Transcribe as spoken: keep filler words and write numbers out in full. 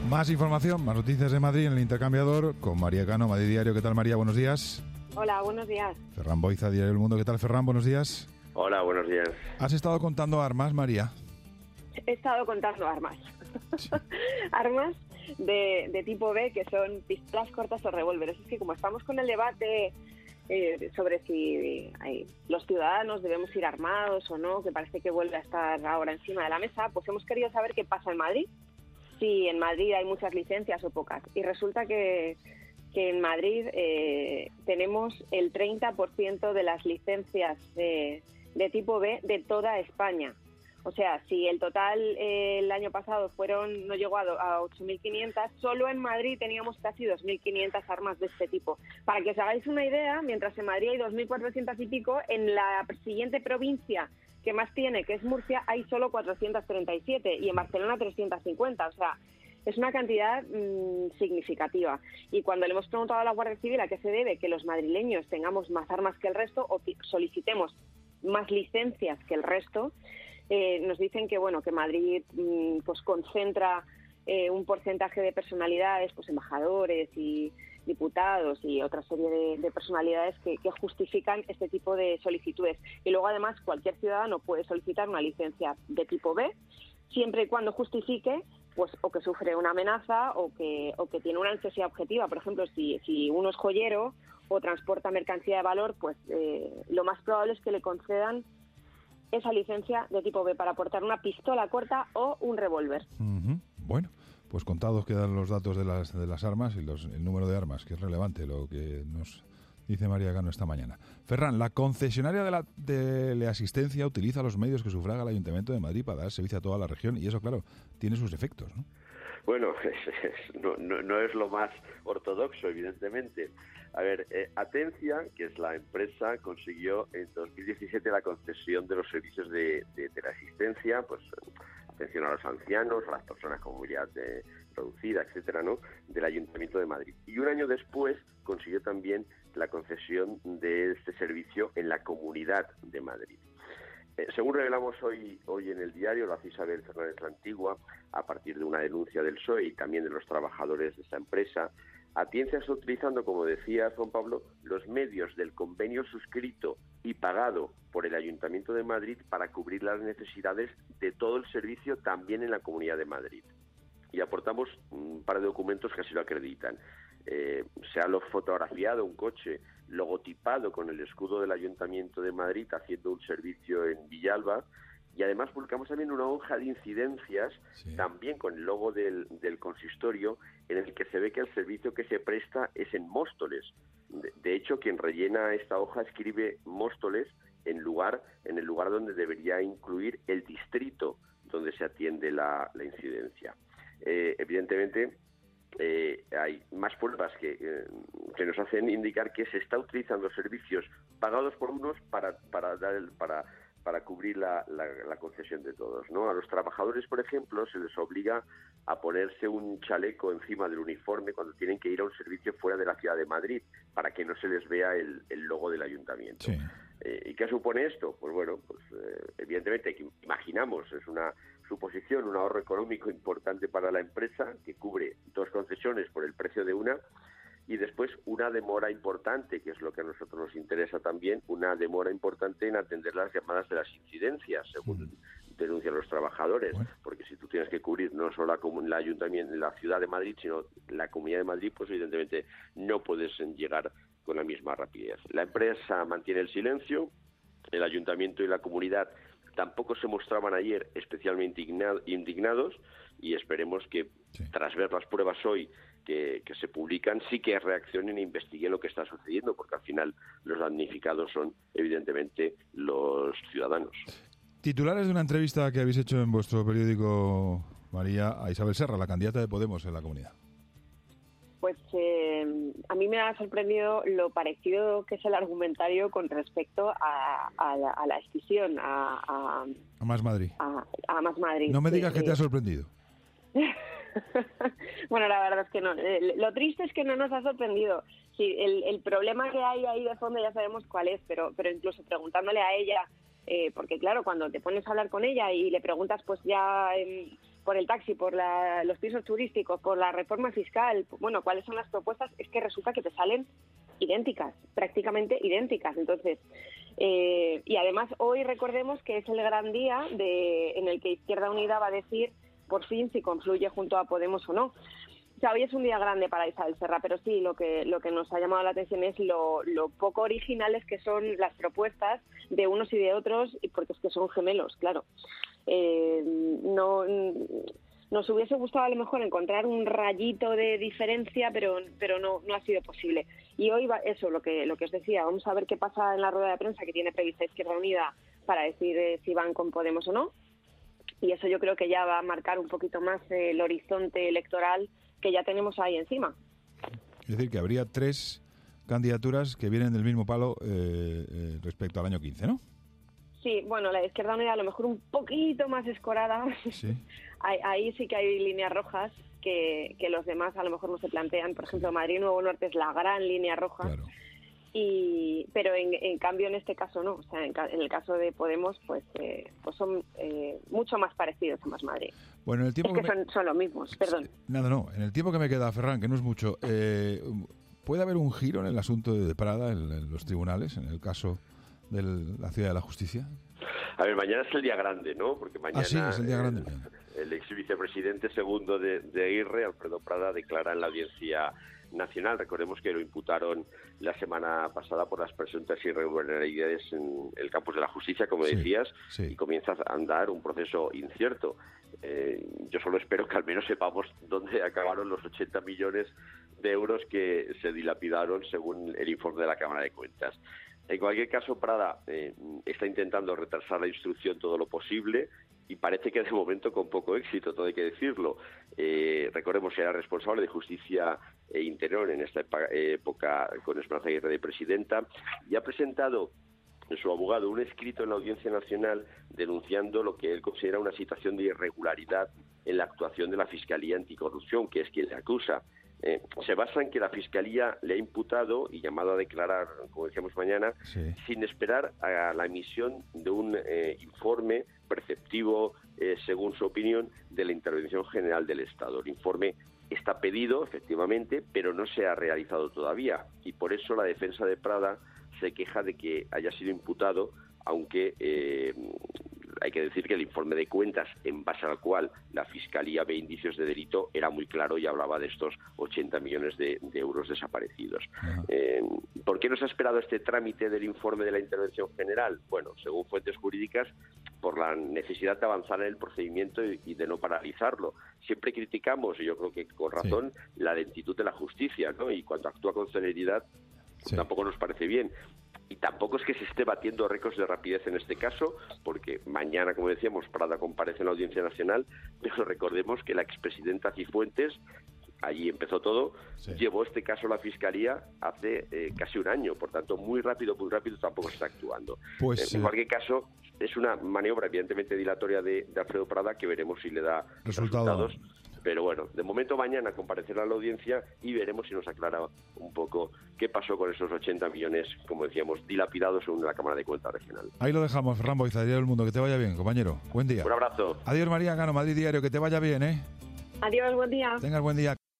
Más información, más noticias de Madrid en el Intercambiador con María Cano, Madrid Diario. ¿Qué tal, María? Buenos días. Hola, buenos días. Ferran Boiza, Diario del Mundo. ¿Qué tal, Ferran? Buenos días. Hola, buenos días. ¿Has estado contando armas, María? He estado contando armas. Sí. Armas de, de tipo B, que son pistolas cortas o revólveres. Es que como estamos con el debate eh, sobre si hay, los ciudadanos debemos ir armados o no, que parece que vuelve a estar ahora encima de la mesa, pues hemos querido saber qué pasa en Madrid. Si en Madrid hay muchas licencias o pocas. Y resulta que, que en Madrid eh, tenemos el treinta por ciento de las licencias de, de tipo B de toda España. O sea, si el total eh, el año pasado fueron no llegó a, a ocho mil quinientas, solo en Madrid teníamos casi dos mil quinientas armas de este tipo. Para que os hagáis una idea, mientras en Madrid hay dos mil cuatrocientas y pico, en la siguiente provincia que más tiene, que es Murcia, hay solo cuatrocientas treinta y siete y en Barcelona trescientas cincuenta. O sea, es una cantidad mmm, significativa. Y cuando le hemos preguntado a la Guardia Civil a qué se debe que los madrileños tengamos más armas que el resto o solicitemos más licencias que el resto, eh, nos dicen que bueno que Madrid mmm, pues concentra eh, un porcentaje de personalidades, pues embajadores y diputados y otra serie de, de personalidades que, que justifican este tipo de solicitudes. Y luego, además, cualquier ciudadano puede solicitar una licencia de tipo B, siempre y cuando justifique pues o que sufre una amenaza o que o que tiene una necesidad objetiva. Por ejemplo, si, si uno es joyero o transporta mercancía de valor, pues eh, lo más probable es que le concedan esa licencia de tipo B para portar una pistola corta o un revólver. Uh-huh. Bueno. Pues contados quedan los datos de las de las armas y los, el número de armas, que es relevante lo que nos dice María Cano esta mañana. Ferran, la concesionaria de la teleasistencia utiliza los medios que sufraga el Ayuntamiento de Madrid para dar servicio a toda la región y eso, claro, tiene sus efectos, ¿no? Bueno, es, es, no, no, no es lo más ortodoxo, evidentemente. A ver, eh, Atencia, que es la empresa, consiguió en dos mil diecisiete la concesión de los servicios de, de teleasistencia, pues atención a los ancianos, a las personas con movilidad de, reducida, etcétera, ¿no?, del Ayuntamiento de Madrid. Y un año después consiguió también la concesión de este servicio en la Comunidad de Madrid. Eh, según revelamos hoy hoy en el diario, lo hace Isabel Fernández la Antigua, a partir de una denuncia del P S O E y también de los trabajadores de esta empresa, Atencia está utilizando, como decía Juan Pablo, los medios del convenio suscrito y pagado por el Ayuntamiento de Madrid para cubrir las necesidades de todo el servicio también en la Comunidad de Madrid. Y aportamos un par de documentos que así lo acreditan. Eh, se ha fotografiado un coche logotipado con el escudo del Ayuntamiento de Madrid haciendo un servicio en Villalba. Y además publicamos también una hoja de incidencias, sí, también con el logo del, del consistorio, en el que se ve que el servicio que se presta es en Móstoles. De, de hecho, quien rellena esta hoja escribe Móstoles en lugar en el lugar donde debería incluir el distrito donde se atiende la, la incidencia. Eh, evidentemente, eh, hay más pruebas que, eh, que nos hacen indicar que se está utilizando servicios pagados por unos para para dar el, para para cubrir la, la, la concesión de todos, ¿no? A los trabajadores, por ejemplo, se les obliga a ponerse un chaleco encima del uniforme cuando tienen que ir a un servicio fuera de la ciudad de Madrid, para que no se les vea el, el logo del ayuntamiento. Sí. Eh, ¿Y qué supone esto? Pues bueno, pues eh, evidentemente, imaginamos, es una suposición, un ahorro económico importante para la empresa, que cubre dos concesiones por el precio de una, y después una demora importante, que es lo que a nosotros nos interesa también, una demora importante en atender las llamadas de las incidencias, según mm. denuncian los trabajadores, bueno. Porque si tú tienes que cubrir no solo la, la ayuntamiento, la ciudad de Madrid, sino la Comunidad de Madrid, pues evidentemente no puedes llegar con la misma rapidez. La empresa mantiene el silencio, el ayuntamiento y la comunidad tampoco se mostraban ayer especialmente indignados, y esperemos que, sí, tras ver las pruebas hoy que, que se publican, sí que reaccionen e investiguen lo que está sucediendo, porque al final los damnificados son evidentemente los ciudadanos. Titulares de una entrevista que habéis hecho en vuestro periódico, María, a Isabel Serra, la candidata de Podemos en la Comunidad. Pues eh, a mí me ha sorprendido lo parecido que es el argumentario con respecto a, a, la, a la escisión, a, a, a Más Madrid. A, a Más Madrid. No me digas sí, que te ha sorprendido. Bueno, la verdad es que no. Lo triste es que no nos ha sorprendido. Sí, el, el problema que hay ahí de fondo ya sabemos cuál es, pero, pero incluso preguntándole a ella, eh, porque claro, cuando te pones a hablar con ella y le preguntas pues ya... Eh, por el taxi, por la, los pisos turísticos, por la reforma fiscal, bueno, cuáles son las propuestas, es que resulta que te salen idénticas, prácticamente idénticas. Entonces, eh, y además hoy recordemos que es el gran día de, en el que Izquierda Unida va a decir por fin si confluye junto a Podemos o no. O sea, hoy es un día grande para Isabel Serra, pero sí, lo que lo que nos ha llamado la atención es lo, lo poco originales que son las propuestas de unos y de otros, porque es que son gemelos, claro. Eh, no nos hubiese gustado a lo mejor encontrar un rayito de diferencia, pero pero no no ha sido posible. Y hoy va eso, lo que lo que os decía, vamos a ver qué pasa en la rueda de prensa que tiene prevista Izquierda Unida para decir eh, si van con Podemos o no. Y eso yo creo que ya va a marcar un poquito más eh, el horizonte electoral que ya tenemos ahí encima. Es decir, que habría tres candidaturas que vienen del mismo palo eh, eh, respecto al año quince, ¿no? Sí, bueno, la Izquierda Unida a lo mejor un poquito más escorada. Sí. ahí, ahí sí que hay líneas rojas que, que los demás a lo mejor no se plantean. Por ejemplo, Madrid Nuevo Norte es la gran línea roja. Claro. Y, pero en, en cambio en este caso no, o sea, en, en el caso de Podemos pues eh, pues son eh, mucho más parecidos a Más Madrid. Bueno, en el tiempo es que, que me... son, son los mismos, perdón. Nada, no, en el tiempo que me queda, Ferran, que no es mucho, eh, ¿puede haber un giro en el asunto de Prada, en, en los tribunales, en el caso de la Ciudad de la Justicia? A ver, mañana es el día grande, ¿no? Porque mañana ah, sí, es el día grande. El, el ex vicepresidente segundo de, de Aguirre, Alfredo Prada, declara en la Audiencia Nacional. Recordemos que lo imputaron la semana pasada por las presuntas irregularidades en el campus de la justicia, como sí, decías, sí. Y comienza a andar un proceso incierto. Eh, yo solo espero que al menos sepamos dónde acabaron los ochenta millones de euros que se dilapidaron según el informe de la Cámara de Cuentas. En cualquier caso, Prada eh, está intentando retrasar la instrucción todo lo posible y parece que de momento con poco éxito, todo hay que decirlo. Eh, recordemos que era responsable de Justicia e Interior en esta época con Esperanza Aguirre de presidenta y ha presentado su abogado un escrito en la Audiencia Nacional denunciando lo que él considera una situación de irregularidad en la actuación de la Fiscalía Anticorrupción, que es quien le acusa. Eh, se basa en que la Fiscalía le ha imputado y llamado a declarar, como decíamos mañana, sí. sin esperar a la emisión de un eh, informe preceptivo, eh, según su opinión, de la Intervención General del Estado. El informe está pedido, efectivamente, pero no se ha realizado todavía y por eso la defensa de Prada se queja de que haya sido imputado, aunque eh, hay que decir que el informe de cuentas en base al cual la Fiscalía ve indicios de delito era muy claro y hablaba de estos ochenta millones de, de euros desaparecidos. Uh-huh. Eh, ¿Por qué no se ha esperado este trámite del informe de la Intervención General? Bueno, según fuentes jurídicas, por la necesidad de avanzar en el procedimiento y, y de no paralizarlo. Siempre criticamos, y yo creo que con razón, sí. la lentitud de la justicia, ¿no? Y cuando actúa con celeridad, sí. tampoco nos parece bien. Y tampoco es que se esté batiendo récords de rapidez en este caso, porque mañana, como decíamos, Prada comparece en la Audiencia Nacional, pero recordemos que la expresidenta Cifuentes, allí empezó todo, sí. llevó este caso a la Fiscalía hace eh, casi un año, por tanto, muy rápido, muy rápido tampoco se está actuando. Pues, eh, en cualquier caso, es una maniobra evidentemente dilatoria de, de Alfredo Prada que veremos si le da Resultado. resultados. Pero bueno, de momento mañana comparecerá a la audiencia y veremos si nos aclara un poco qué pasó con esos ochenta millones, como decíamos, dilapidados según la Cámara de Cuentas Regional. Ahí lo dejamos, Ferran Boiza, Diario del Mundo. Que te vaya bien, compañero. Buen día. Un abrazo. Adiós, María Cano, Madrid Diario. Que te vaya bien, ¿eh? Adiós, buen día. Tengas buen día.